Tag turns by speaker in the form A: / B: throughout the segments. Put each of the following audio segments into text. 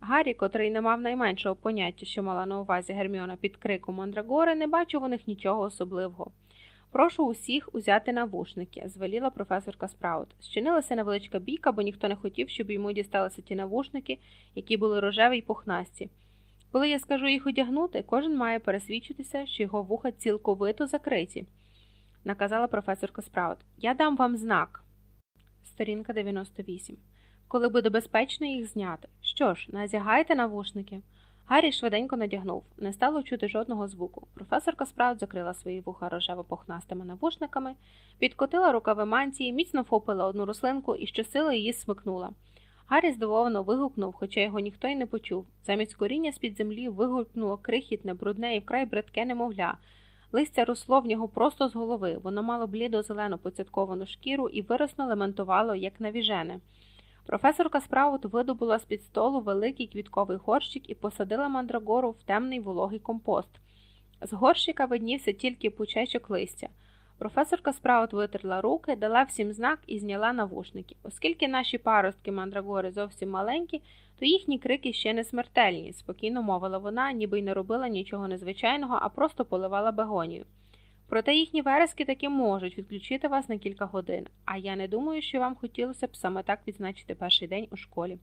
A: Гаррі, котрий не мав найменшого поняття, що мала на увазі Герміона під криком Мандрагори, не бачив у них нічого особливого. «Прошу усіх узяти навушники», – звеліла професорка Спраут. Щинилася невеличка бійка, бо ніхто не хотів, щоб йому дісталися ті навушники, які були рожеві й пухнасті. «Коли я скажу їх одягнути, кожен має пересвідчитися, що його вуха цілковито закриті», – наказала професорка Спраут. «Я дам вам знак». Сторінка 98. «Коли буде безпечно їх зняти. Що ж, надягайте навушники». Гаррі швиденько надягнув. Не стало чути жодного звуку. Професорка Спраут закрила свої вуха рожево-пухнастими навушниками, підкотила рукави мантії, міцно вхопила одну рослинку і щосили її смикнула. Гаррі здивовано вигукнув, хоча його ніхто й не почув. Замість коріння з-під землі вигукнуло крихітне, брудне і вкрай бридке немовля. Листя росло в нього просто з голови. Воно мало блідо-зелену поцятковану шкіру і виросно лементувало, як навіжене. Професорка Спраут видобула з-під столу великий квітковий горщик і посадила мандрагору в темний вологий компост. З горщика виднівся тільки пучечок листя. Професорка Спраут витерла руки, дала всім знак і зняла навушники. Оскільки наші паростки мандрагори зовсім маленькі, то їхні крики ще не смертельні, спокійно мовила вона, ніби й не робила нічого незвичайного, а просто поливала бегонію. Проте їхні верески таки можуть відключити вас на кілька годин, а я не думаю, що вам хотілося б саме так відзначити перший день у школі.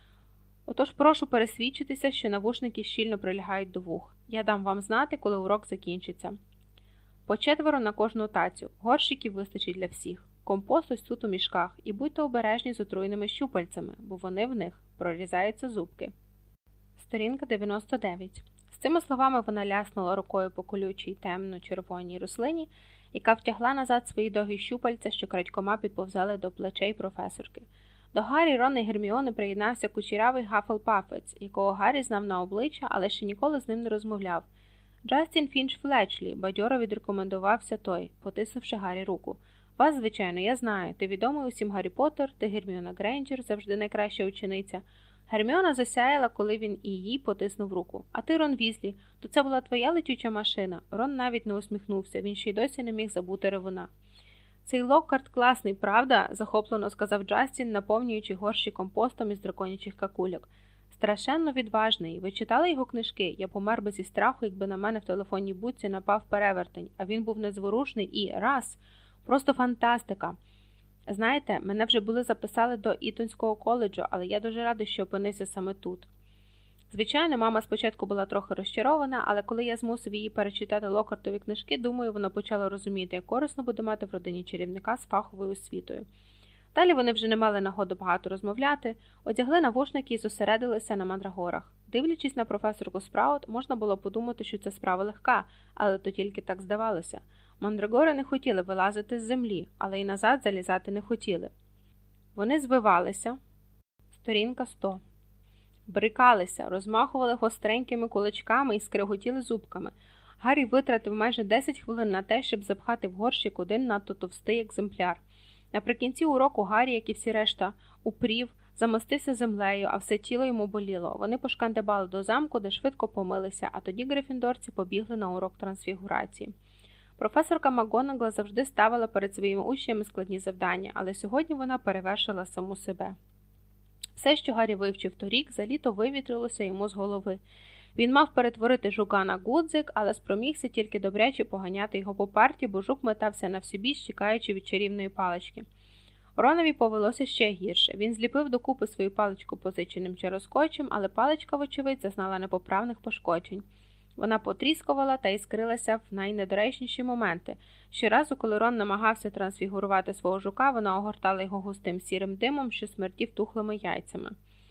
A: Отож прошу пересвідчитися, що навушники щільно прилягають до вух. Я дам вам знати, коли урок закінчиться. По 4 на кожну тацю. Горщиків вистачить для всіх. Компост ось тут у мішках. І будьте обережні з отруйними щупальцями, бо вони в них прорізаються зубки. Сторінка 99. З цими словами вона ляснула рукою по колючій темно-червоній рослині, яка втягла назад свої довгі щупальця, що крадькома підповзали до плечей професорки. До Гаррі, Рона і Герміони приєднався кучерявий Гаффлпафець, якого Гаррі знав на обличчя, але ще ніколи з ним не розмовляв. «Джастін Фінч Флечлі», – бадьоро відрекомендувався той, потиснувши Гаррі руку. «Вас, звичайно, я знаю. Ти відомий усім Гаррі Поттер, ти Герміона Грейнджер, завжди найкраща учениця». Герміона засяяла, коли він і їй потиснув руку. «А ти, Рон Візлі, то це була твоя летюча машина?» Рон навіть не усміхнувся, він ще й досі не міг забути ревуна. «Цей Локкарт класний, правда?» – захоплено сказав Джастін, наповнюючи горщі компостом із драконячих какульок. «Страшенно відважний. Ви читали його книжки? Я помер би зі страху, якби на мене в телефонній будці напав перевертень, а він був незворушний і раз. Просто фантастика. Знаєте, мене вже були записали до Ітонського коледжу, але я дуже радий, що опинився саме тут». Звичайно, мама спочатку була трохи розчарована, але коли я змусив її перечитати Локкартові книжки, думаю, вона почала розуміти, як корисно буде мати в родині чарівника з фаховою освітою. Далі вони вже не мали нагоди багато розмовляти, одягли навушники і зосередилися на мандрагорах. Дивлячись на професорку Спраут, можна було подумати, що це справа легка, але то тільки так здавалося. Мандрагори не хотіли вилазити з землі, але й назад залізати не хотіли. Вони звивалися. Сторінка 100. Брикалися, розмахували гостренькими кулачками і скреготіли зубками. Гаррі витратив майже 10 хвилин на те, щоб запхати в горщик один надто товстий екземпляр. Наприкінці уроку Гаррі, як і всі решта, упрів, замостився землею, а все тіло йому боліло. Вони пошкандибали до замку, де швидко помилися, а тоді грифіндорці побігли на урок трансфігурації. Професорка МакГонагал завжди ставила перед своїми учнями складні завдання, але сьогодні вона перевершила саму себе. Все, що Гаррі вивчив торік, за літо вивітрилося йому з голови. Він мав перетворити жука на гудзик, але спромігся тільки добряче поганяти його по парті, бо жук метався на всю біч, чекаючи від чарівної палички. Ронові повелося ще гірше. Він зліпив докупи свою паличку позиченим чароскотчем, але паличка, вочевидь, зазнала непоправних пошкоджень. Вона потріскувала та іскрилася в найнедоречніші моменти. Щоразу, коли Рон намагався трансфігурувати свого жука, вона огортала його густим сірим димом, що смердів тухлими яйцями.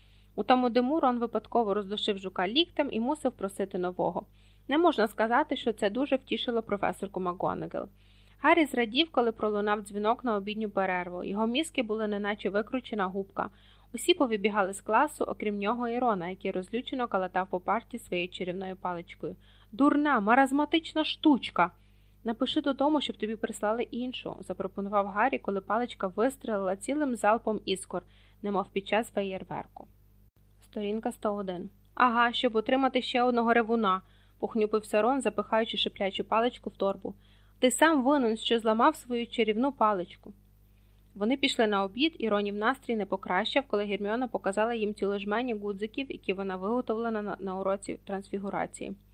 A: У тому диму Рон випадково роздушив жука ліктем і мусив просити нового. Не можна сказати, що це дуже втішило професорку МакГонагал. Гаррі зрадів, коли пролунав дзвінок на обідню перерву. Його мізки були неначе викручена губка. Усі повибігали з класу, окрім нього і Рона, який розлючено калатав по парті своєю чарівною паличкою. «Дурна, маразматична штучка!» «Напиши додому, щоб тобі прислали іншу», – запропонував Гаррі, коли паличка вистрелила цілим залпом іскор, немов під час феєрверку. Сторінка 101. «Ага, щоб отримати ще одного ревуна», – похнюпився Рон, запихаючи шиплячу паличку в торбу. «Ти сам винен, що зламав свою чарівну паличку». Вони пішли на обід, і Ронів настрій не покращав, коли Герміона показала їм цілу жменю гудзиків, які вона виготовила на уроці трансфігурації.